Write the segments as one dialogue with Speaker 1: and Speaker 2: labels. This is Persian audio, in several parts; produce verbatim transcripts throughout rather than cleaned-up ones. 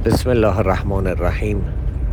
Speaker 1: بسم الله الرحمن الرحیم.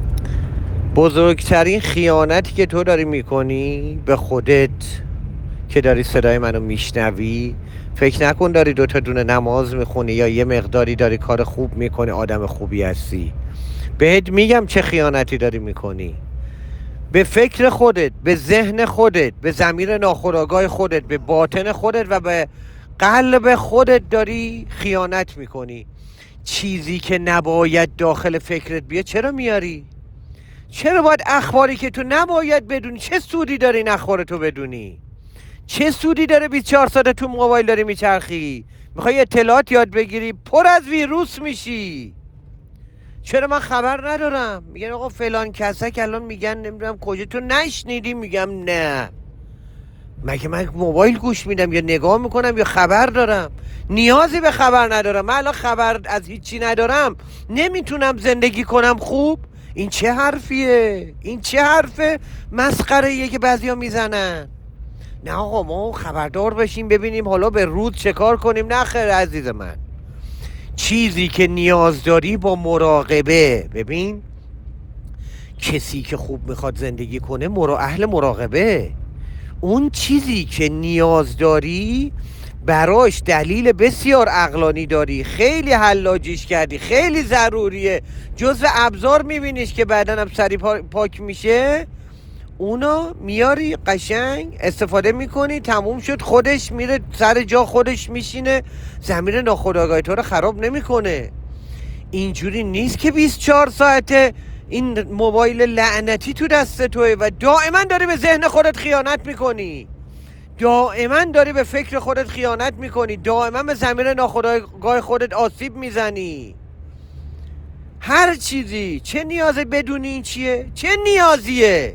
Speaker 1: بزرگترین خیانتی که تو داری میکنی به خودت که داری صدای منو میشنوی، فکر نکن داری دوتا دونه نماز میخونی یا یه مقداری داری کار خوب میکنی، آدم خوبی هستی. بهت میگم چه خیانتی داری میکنی. به فکر خودت، به ذهن خودت، به ضمیر ناخودآگاه خودت، به باطن خودت و به قلب خودت داری خیانت میکنی. چیزی که نباید داخل فکرت بیاد چرا میاری؟ چرا باید اخباری که تو نباید بدونی؟ چه سودی داره این اخبار تو بدونی؟ چه سودی داره بیست و چهار ساعت تو موبایل داری میچرخی؟ میخوای اطلاعات یاد بگیری؟ پر از ویروس میشی. چرا من خبر ندارم؟ میگن آقا فلان کسک الان میگن نمیدونم کجا، تو نشنیدی؟ میگم نه. مگه من موبایل گوش میدم یا نگاه میکنم یا خبر دارم؟ نیازی به خبر ندارم. من الان خبر از هیچی ندارم، نمیتونم زندگی کنم خوب؟ این چه حرفیه؟ این چه حرف مسخره ایه که بعضیا میزنن؟ نه آقا ما خبردار بشیم ببینیم حالا به رود چه کار کنیم. نه خیر عزیز من، چیزی که نیاز داری با مراقبه. ببین کسی که خوب میخواد زندگی کنه مرا اهل مراقبه. اون چیزی که نیاز داری براش دلیل بسیار عقلانی داری، خیلی حلاجیش کردی، خیلی ضروریه، جزو ابزار میبینیش که بعدن هم سری پاک میشه، اونا میاری قشنگ استفاده میکنی، تموم شد، خودش میره سر جا، خودش میشینه، ضمیر ناخودآگاه تو رو خراب نمیکنه. اینجوری نیست که بیست و چهار ساعته این موبایل لعنتی تو دست توه و دائما داری به ذهن خودت خیانت میکنی، دائما داری به فکر خودت خیانت میکنی، دائما به ضمیر ناخودآگاه خودت آسیب میزنی. هر چیزی چه نیازی بدونی این چیه؟ چه نیازیه؟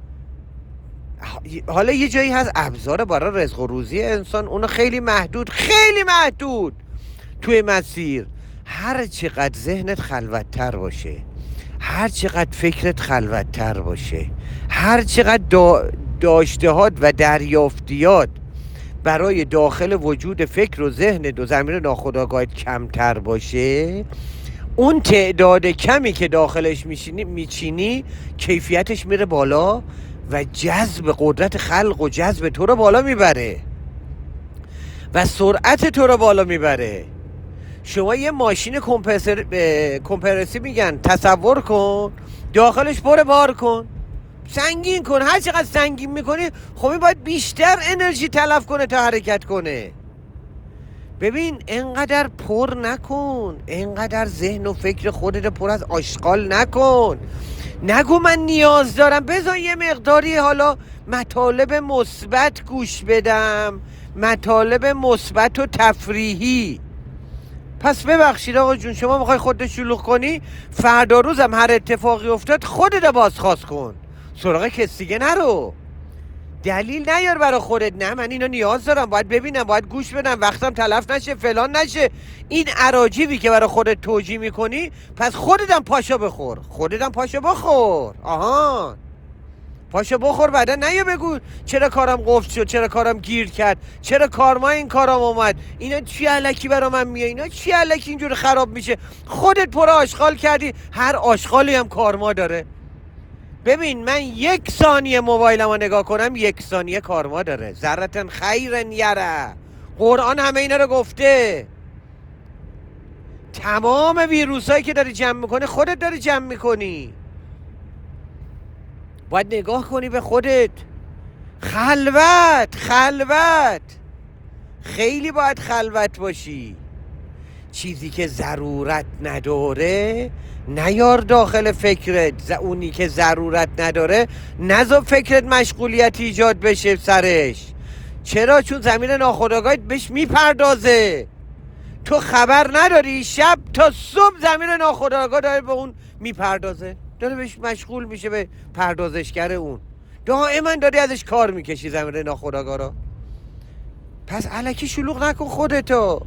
Speaker 1: حالا یه جایی هست ابزار برای رزق و روزی انسان، اونو خیلی محدود، خیلی محدود توی مسیر. هر چقدر ذهنت خلوت‌تر باشه، هر چقدر فکرت خلوت‌تر باشه، هر چقدر دا داشتهات و دریافتیات برای داخل وجود فکر و ذهن و ضمیر ناخودآگاهت کمتر باشه، اون تعداد کمی که داخلش میچینی میچینی کیفیتش میره بالا و جذب قدرت خلق و جذب تو رو بالا میبره و سرعت تو رو بالا میبره. شما یه ماشین کمپرسر کمپرسی میگن، تصور کن داخلش پر بار کن، سنگین کن. هر چقدر سنگین میکنی خب این باید بیشتر انرژی تلف کنه تا حرکت کنه. ببین انقدر پر نکن، انقدر ذهن و فکر خودت پر از آشغال نکن. نگو من نیاز دارم، بذار یه مقداری حالا مطالب مثبت گوش بدم، مطالب مثبت و تفریحی. پس ببخشید آقا جون، شما میخوای خودت شلوغ کنی، فردا روزم هر اتفاقی افتاد خودت بازخواست کن، سراغ کسی دیگه نرو. دلیل نیار برای خودت، نه من اینو نیاز دارم، باید ببینم، باید گوش بدم، وقتم تلف نشه، فلان نشه. این اراجیبی که برای خودت توجیه میکنی، پس خودتم پاشو بخور، خودتم پاشو بخور. آها پاشو بخور، بعدا نیا بگو چرا کارم قفل شد، چرا کارم گیر کرد، چرا کارما این کارم اومد، اینا چی الکی برا من میاد، اینا چی الکی اینجوری خراب میشه. خودت پر آشغال کردی، هر آشغالی هم کارما داره. ببین من یک ثانیه موبایلمو نگاه کنم یک ثانیه کارما داره. ذرتن خیرن یره، قرآن همه اینا رو گفته. تمام ویروسایی که داری جمع میکنه خودت داری جمع میکنی. باید نگاه کنی به خودت. خلوت خلوت خیلی باید خلوت باشی. چیزی که ضرورت نداره نیار داخل فکرت، اونی که ضرورت نداره نذار فکرت مشغولیت ایجاد بشه سرش. چرا؟ چون ضمیر ناخودآگاهت بهش میپردازه. تو خبر نداری شب تا صبح ضمیر ناخودآگاه داره به اون میپردازه، داره بهش مشغول میشه، به پردازشگر اون. دائما داری ازش کار میکشی ضمیر ناخودآگاه رو. پس الکی شلوغ نکن خودتو.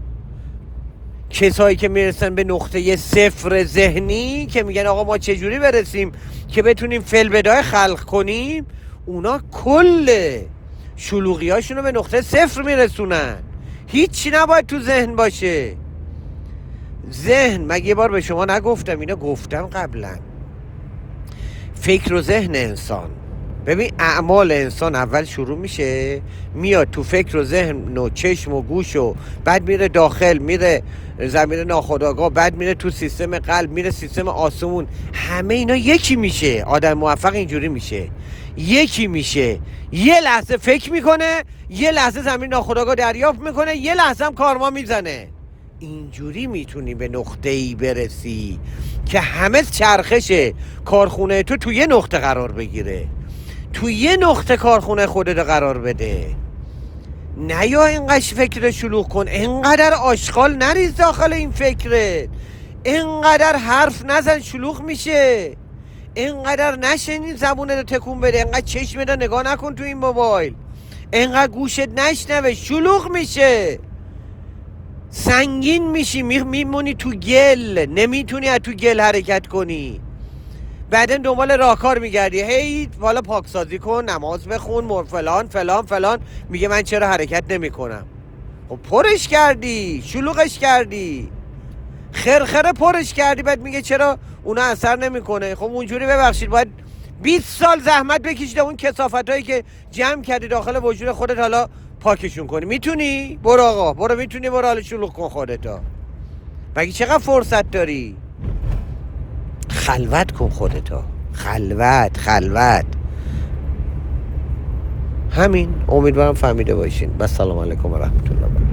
Speaker 1: کسایی که میرسن به نقطه صفر ذهنی که میگن آقا ما چجوری برسیم که بتونیم فلبدای خلق کنیم، اونا کل شلوغی هاشون رو به نقطه صفر میرسونن. هیچی نباید تو ذهن باشه. ذهن، مگه یه بار به شما نگفتم؟ اینا گفتم قبلا. فکر و ذهن انسان، ببین اعمال انسان اول شروع میشه، میاد تو فکر و ذهن و چشم و گوش و بعد میره داخل، میره زمین ناخودآگاه، بعد میره تو سیستم قلب، میره سیستم آسمون. همه اینا یکی میشه. آدم موفق اینجوری میشه، یکی میشه. یه لحظه فکر میکنه، یه لحظه زمین ناخودآگاه دریافت میکنه، یه لحظه هم کارما میزنه. اینجوری میتونی به نقطه‌ای برسی که همه چرخش کارخونه تو تو یه نقطه قرار بگیره. تو یه نقطه کارخونه خودت قرار بده. نه یا اینقدر فکر شلوغ کن، اینقدر آشغال نریز داخل این فکرت، اینقدر حرف نزن شلوغ میشه، اینقدر نشنید زبونت رو تکون بده، اینقدر چشمت رو نگاه نکن تو این موبایل، اینقدر گوشت نشنوه، شلوغ میشه، سنگین میشی، میمونی تو گل، نمیتونی از تو گل حرکت کنی. بعدن دنبال راهکار میگردی، هی والا پاکسازی کن، نماز بخون، مر فلان فلان فلان. میگه من چرا حرکت نمی کنم؟ خب پرش کردی، شلوغش کردی، خرخره پرش کردی، بعد میگه چرا اونا اثر نمیکنه؟ خب اونجوری ببخشید باید بیست سال زحمت بکشید اون کثافتایی که جمع کردی داخل وجود خودت حالا پاکشون کنی. میتونی؟ برو آقا، برو. میتونی؟ برو حالا شلوغ کن خودتا. مگه چقدر فرصت داری؟ خلوت کن خودتا، خلوت خلوت. همین. امیدوارم فهمیده باشین. و سلام علیکم و رحمت الله.